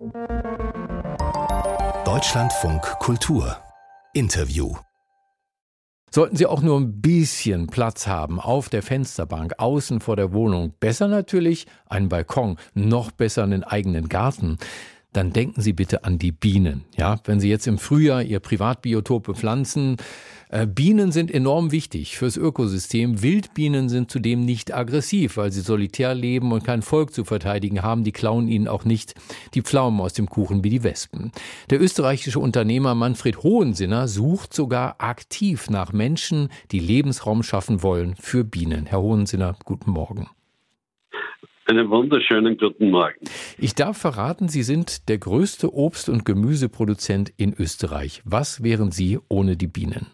Deutschlandfunk Kultur Interview. Sollten Sie auch nur ein bisschen Platz haben auf der Fensterbank, außen vor der Wohnung, besser natürlich einen Balkon, noch besser einen eigenen Garten, dann denken Sie bitte an die Bienen. Ja, wenn Sie jetzt im Frühjahr Ihr Privatbiotop bepflanzen, Bienen sind enorm wichtig fürs Ökosystem. Wildbienen sind zudem nicht aggressiv, weil sie solitär leben und kein Volk zu verteidigen haben. Die klauen ihnen auch nicht die Pflaumen aus dem Kuchen wie die Wespen. Der österreichische Unternehmer Manfred Hohensinner sucht sogar aktiv nach Menschen, die Lebensraum schaffen wollen für Bienen. Herr Hohensinner, guten Morgen. Einen wunderschönen guten Morgen. Ich darf verraten, Sie sind der größte Obst- und Gemüseproduzent in Österreich. Was wären Sie ohne die Bienen?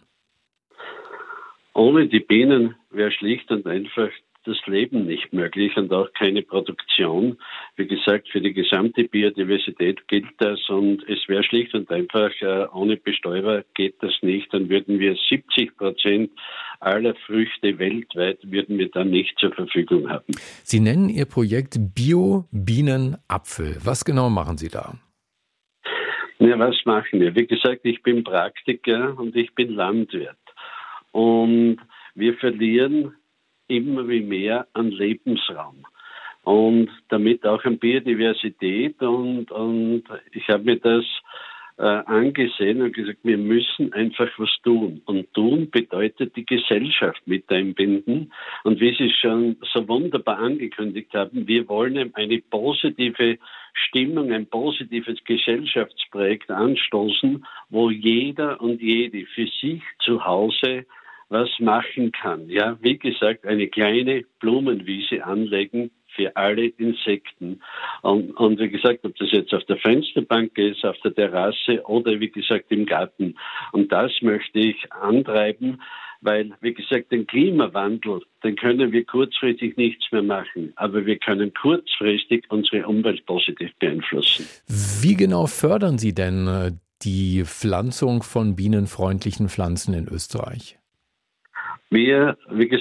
Ohne die Bienen wäre schlicht und einfach das Leben nicht möglich und auch keine Produktion. Wie gesagt, für die gesamte Biodiversität gilt das und es wäre schlicht und einfach, ohne Bestäuber geht das nicht. Dann würden wir 70% aller Früchte weltweit würden wir dann nicht zur Verfügung haben. Sie nennen Ihr Projekt Bio-Bienen-Apfel. Was genau machen Sie da? Ja, was machen wir? Wie gesagt, ich bin Praktiker und ich bin Landwirt. Und wir verlieren immer wie mehr an Lebensraum und damit auch an Biodiversität. Und ich habe mir das angesehen und gesagt, wir müssen einfach was tun. Und tun bedeutet die Gesellschaft mit einbinden. Und wie Sie schon so wunderbar angekündigt haben, wir wollen eine positive Stimmung, ein positives Gesellschaftsprojekt anstoßen, wo jeder und jede für sich zu Hause was machen kann. Ja, wie gesagt, eine kleine Blumenwiese anlegen für alle Insekten. Und wie gesagt, ob das jetzt auf der Fensterbank ist, auf der Terrasse oder wie gesagt im Garten. Und das möchte ich antreiben, weil, wie gesagt, den Klimawandel, den können wir kurzfristig nichts mehr machen. Aber wir können kurzfristig unsere Umwelt positiv beeinflussen. Wie genau fördern Sie denn die Pflanzung von bienenfreundlichen Pflanzen in Österreich? Wir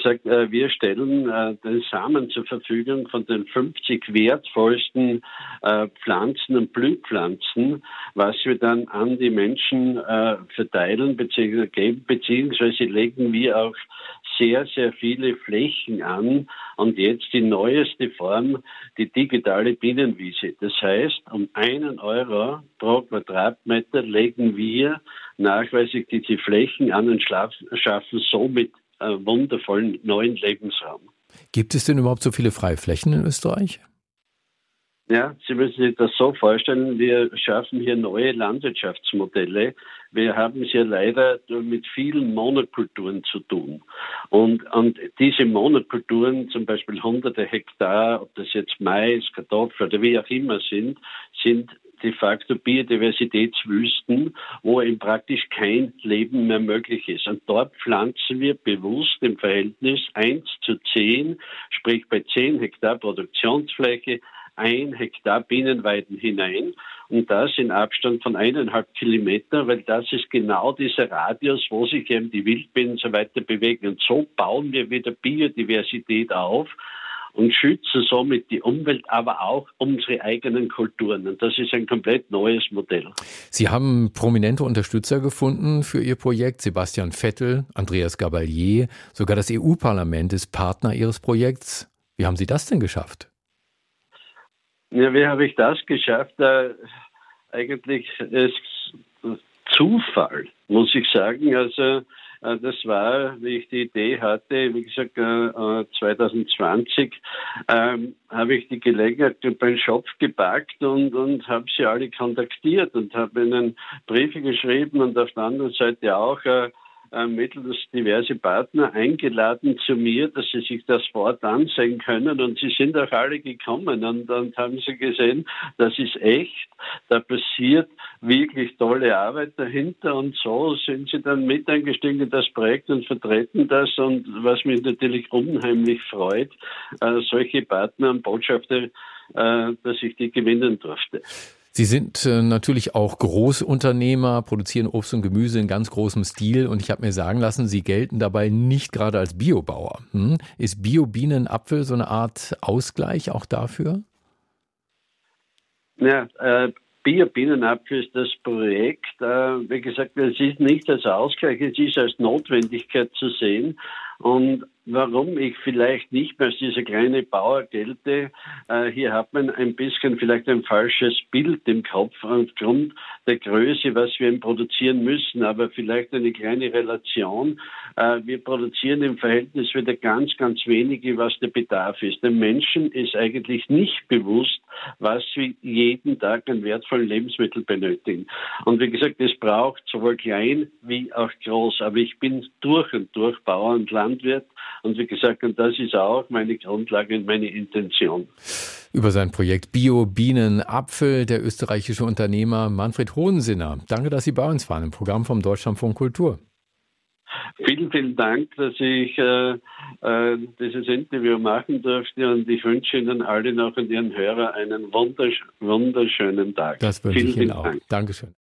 stellen den Samen zur Verfügung von den 50 wertvollsten Pflanzen und Blühpflanzen, was wir dann an die Menschen verteilen bzw. geben, beziehungsweise legen wir auch sehr, sehr viele Flächen an und jetzt die neueste Form, die digitale Bienenwiese. Das heißt, um 1 Euro pro Quadratmeter legen wir nachweislich diese Flächen an und schaffen somit wundervollen neuen Lebensraum. Gibt es denn überhaupt so viele Freiflächen in Österreich? Ja, Sie müssen sich das so vorstellen, wir schaffen hier neue Landwirtschaftsmodelle. Wir haben es ja leider mit vielen Monokulturen zu tun. Und diese Monokulturen, zum Beispiel hunderte Hektar, ob das jetzt Mais, Kartoffeln oder wie auch immer sind de facto Biodiversitätswüsten, wo eben praktisch kein Leben mehr möglich ist. Und dort pflanzen wir bewusst im Verhältnis 1:10, sprich bei 10 Hektar Produktionsfläche, 1 Hektar Bienenweiden hinein und das in Abstand von 1,5 Kilometer, weil das ist genau dieser Radius, wo sich eben die Wildbienen so weiter bewegen. Und so bauen wir wieder Biodiversität auf und schützen somit die Umwelt, aber auch unsere eigenen Kulturen. Und das ist ein komplett neues Modell. Sie haben prominente Unterstützer gefunden für Ihr Projekt. Sebastian Vettel, Andreas Gabalier, sogar das EU-Parlament ist Partner Ihres Projekts. Wie haben Sie das denn geschafft? Ja, wie habe ich das geschafft? Eigentlich ist Zufall, muss ich sagen. Also das war, wie ich die Idee hatte, wie gesagt, 2020 habe ich die Gelegenheit beim Schopf gepackt und habe sie alle kontaktiert und habe ihnen Briefe geschrieben und auf der anderen Seite auch mittels diverse Partner eingeladen zu mir, dass sie sich das vor Ort ansehen können und sie sind auch alle gekommen und haben sie gesehen, das ist echt, da passiert wirklich tolle Arbeit dahinter und so sind sie dann mit eingestiegen in das Projekt und vertreten das und was mich natürlich unheimlich freut, solche Partner und Botschafter, dass ich die gewinnen durfte. Sie sind natürlich auch Großunternehmer, produzieren Obst und Gemüse in ganz großem Stil und ich habe mir sagen lassen, Sie gelten dabei nicht gerade als Biobauer. Ist Bio-Bienen-Apfel so eine Art Ausgleich auch dafür? Ja, Bio-Bienenapfel ist das Projekt, wie gesagt, es ist nicht als Ausgleich, es ist als Notwendigkeit zu sehen. Und warum ich vielleicht nicht mehr als dieser kleine Bauer gelte, hier hat man ein bisschen vielleicht ein falsches Bild im Kopf aufgrund der Größe, was wir produzieren müssen, aber vielleicht eine kleine Relation. Wir produzieren im Verhältnis wieder ganz, ganz wenige, was der Bedarf ist. Den Menschen ist eigentlich nicht bewusst, was wir jeden Tag an wertvollen Lebensmitteln benötigen. Und wie gesagt, es braucht sowohl klein wie auch groß. Aber ich bin durch und durch Bauer und Landwirt. Und wie gesagt, und das ist auch meine Grundlage und meine Intention. Über sein Projekt Bio-Bienenapfel, der österreichische Unternehmer Manfred Hohensinner. Danke, dass Sie bei uns waren im Programm vom Deutschlandfunk Kultur. Vielen, vielen Dank, dass ich dieses Interview machen durfte, und ich wünsche Ihnen alle noch und Ihren Hörern einen wunderschönen Tag. Das wünsche ich Ihnen auch. Dankeschön.